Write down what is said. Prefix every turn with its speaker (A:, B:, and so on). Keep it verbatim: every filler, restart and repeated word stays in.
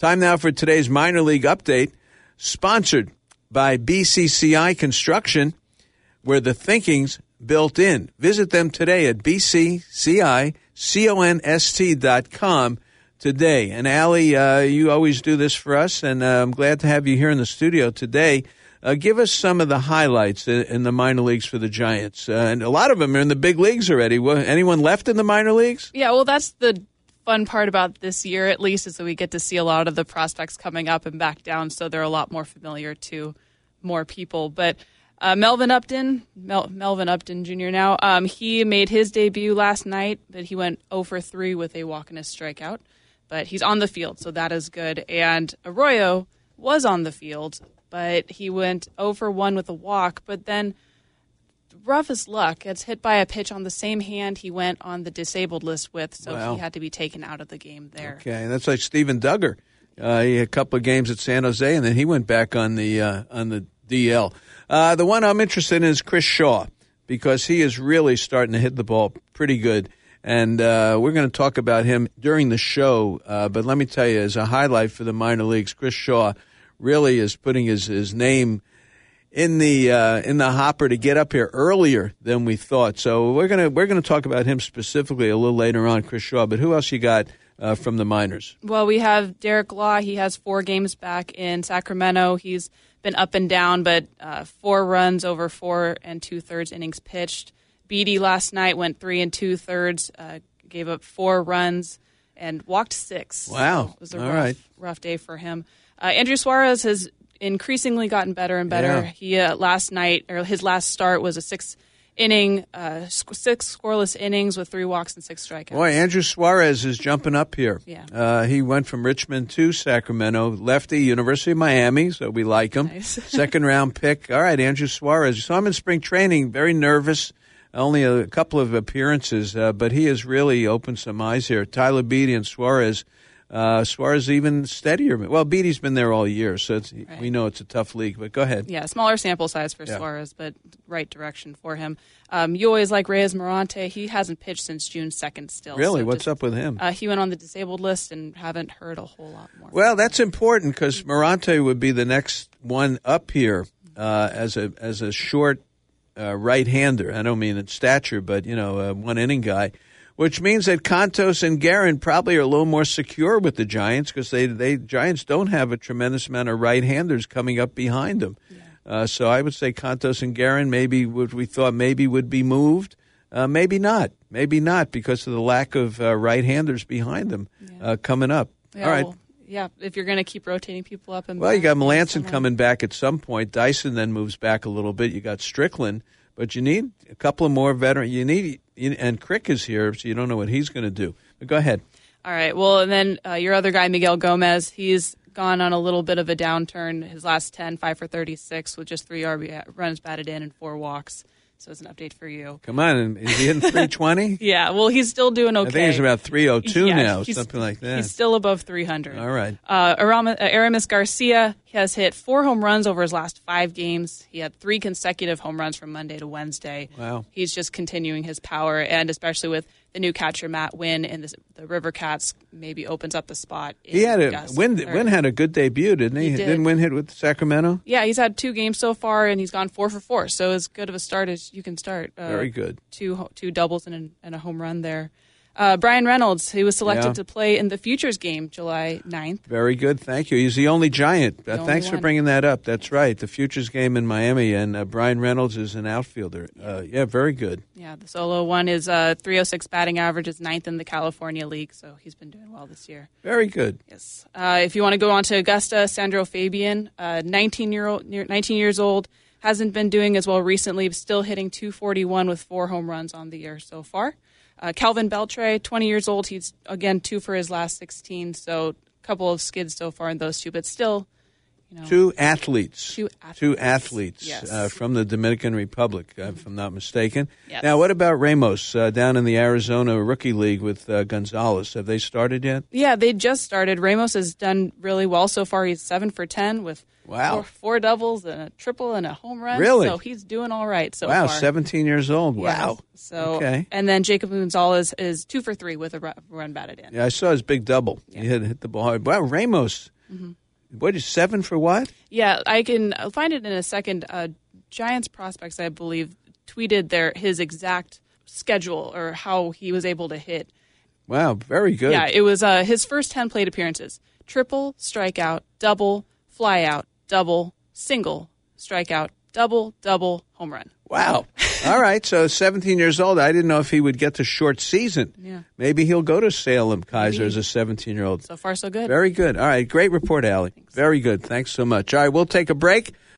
A: Time now for today's minor league update, sponsored by B C C I Construction, where the thinking's built in. Visit them today at b c c i const dot com today. And Allie, uh, you always do this for us, and uh, I'm glad to have you here in the studio today. Uh, give us some of the highlights in, in the minor leagues for the Giants. Uh, and a lot of them are in the big leagues already. Well, anyone left in the minor leagues?
B: Yeah, well, that's the fun part about this year, at least, is that we get to see a lot of the prospects coming up and back down, so they're a lot more familiar to more people. But uh, Melvin Upton, Mel- Melvin Upton Junior now, um, he made his debut last night, but he went oh for three with a walk and a strikeout. But he's on the field, so that is good. And Arroyo was on the field, but he went oh for one with a walk. But then, roughest luck, gets hit by a pitch on the same hand he went on the disabled list with, so
A: Wow.
B: he had to be taken out of the game there.
A: Okay, that's like Steven Duggar. Uh, he had a couple of games at San Jose, and then he went back on the uh, on the D L. Uh, the one I'm interested in is Chris Shaw, because he is really starting to hit the ball pretty good. And uh, we're going to talk about him during the show. Uh, but let me tell you, as a highlight for the minor leagues, Chris Shaw really is putting his, his name in the uh, in the hopper to get up here earlier than we thought. So we're gonna we're gonna talk about him specifically a little later on, Chris Shaw. But who else you got uh, from the minors?
B: Well, we have Derek Law. He has four games back in Sacramento. He's been up and down, but uh, four runs over four and two thirds innings pitched. Beatty last night went three and two thirds, uh, gave up four runs and walked six.
A: Wow!
B: So it was a
A: All
B: rough,
A: right.
B: rough day for him. Uh, Andrew Suarez has increasingly gotten better and better.
A: Yeah.
B: He uh, last night or his last start was a six inning, uh, six scoreless innings with three walks and six strikeouts.
A: Boy, Andrew Suarez is jumping up here.
B: Yeah.
A: Uh, he went from Richmond to Sacramento, lefty, University of Miami, so we like him.
B: Nice.
A: Second round pick. All right, Andrew Suarez. So I'm in spring training, very nervous. Only a couple of appearances, uh, but he has really opened some eyes here. Tyler Beatty and Suarez. Uh, Suarez even steadier. Well, Beatty's been there all year, so it's,
B: Right.
A: we know it's a tough league. But go ahead.
B: Yeah, smaller sample size for
A: Yeah.
B: Suarez, but right direction for him. Um, you always like Reyes Morante. He hasn't pitched since June second still.
A: Really?
B: so
A: What's
B: just-
A: up with him?
B: Uh, he went on the disabled list and haven't heard a whole lot more.
A: Well, that's important because Morante would be the next one up here uh, as a as a short uh, right-hander. I don't mean in stature, but you know, a one-inning guy, which means that Contos and Guerin probably are a little more secure with the Giants because they they Giants don't have a tremendous amount of right-handers coming up behind them.
B: Yeah.
A: Uh, so I would say Contos and Guerin maybe what we thought maybe would be moved. Uh, maybe not. Maybe not because of the lack of uh, right-handers behind them
B: Yeah.
A: uh, coming up.
B: Yeah,
A: All right.
B: well, yeah, if you're going to keep rotating people up and
A: Well, you
B: back,
A: got Melanson
B: someone-
A: coming back at some point. Dyson then moves back a little bit. You got Strickland, but you need a couple of more veteran. You need and Crick is here, so you don't know what he's going to do. But go ahead.
B: All right. Well, and then uh, your other guy, Miguel Gomez, he's gone on a little bit of a downturn. His last ten, five for thirty-six with just three R B I runs batted in and four walks. So it's an update for you.
A: Come on, is he hitting three twenty?
B: Yeah. Well, he's still doing okay.
A: I think he's about three oh two
B: Yeah,
A: now,
B: he's-
A: something like that.
B: He's still above three hundred.
A: All right.
B: Uh, Arama, uh, Aramis Garcia has hit four home runs over his last five games. He had three consecutive home runs from Monday to Wednesday.
A: Wow.
B: He's just continuing his power, and especially with the new catcher, Matt Wynn, and the, the River Cats maybe opens up the spot.
A: He had a
B: Gus-
A: Wynn.
B: or-
A: Wynn had a good debut, didn't he?
B: He did.
A: Didn't Wynn hit with Sacramento?
B: Yeah, he's had two games so far, and he's gone four for four. So as good of a start as you can start. Uh,
A: Very good.
B: Two ho- two doubles and, an, and a home run there. Uh, Brian Reynolds, he was selected
A: Yeah.
B: to play in the Futures game July ninth.
A: Very good. Thank you. He's the only Giant. Uh,
B: The only
A: thanks for
B: one.
A: bringing that up. That's right. The Futures game in Miami, and uh, Brian Reynolds is an outfielder. Uh, yeah, very good.
B: Yeah, the solo one is uh, three oh six batting average, is ninth in the California League, so he's been doing well this year.
A: Very good.
B: Yes. Uh, if you want to go on to Augusta, Sandro Fabian, uh, nineteen year old, nineteen years old, hasn't been doing as well recently, but still hitting two forty-one with four home runs on the year so far. Uh, Calvin Beltre, twenty years old, he's again two for his last sixteen, so a couple of skids so far in those two, but still, You know,
A: two athletes.
B: Two athletes.
A: Two athletes
B: Yes.
A: uh, from the Dominican Republic, uh, if I'm not mistaken.
B: Yes.
A: Now, what about Ramos uh, down in the Arizona Rookie League with uh, Gonzalez? Have they started yet?
B: Yeah, they just started. Ramos has done really well so far. He's seven for ten with
A: Wow.
B: four, four doubles and a triple and a home run.
A: Really?
B: So he's doing all right so
A: wow,
B: far.
A: seventeen years old. Wow.
B: Yes. So,
A: okay.
B: And then Jacob Gonzalez is two for three with a ru- run batted in.
A: Yeah, I saw his big double.
B: Yeah.
A: He hit, hit the ball hard. Wow, Ramos.
B: Mm-hmm.
A: What is seven for what?
B: Yeah, I can I'll find it in a second. Uh, Giants prospects, I believe, tweeted their his exact schedule or how he was able to hit.
A: Wow, very good.
B: Yeah, it was uh, his first ten plate appearances: triple, strikeout, double, flyout, double, single, strikeout, double, double, home run.
A: Wow. All right, so seventeen years old. I didn't know if he would get to short season.
B: Yeah.
A: Maybe he'll go to Salem Kaiser
B: Maybe.
A: as a seventeen-year-old.
B: So far, so good.
A: Very good. All right, great report, Allie.
B: Thanks.
A: Very good. Thanks so much. All right, we'll take a break.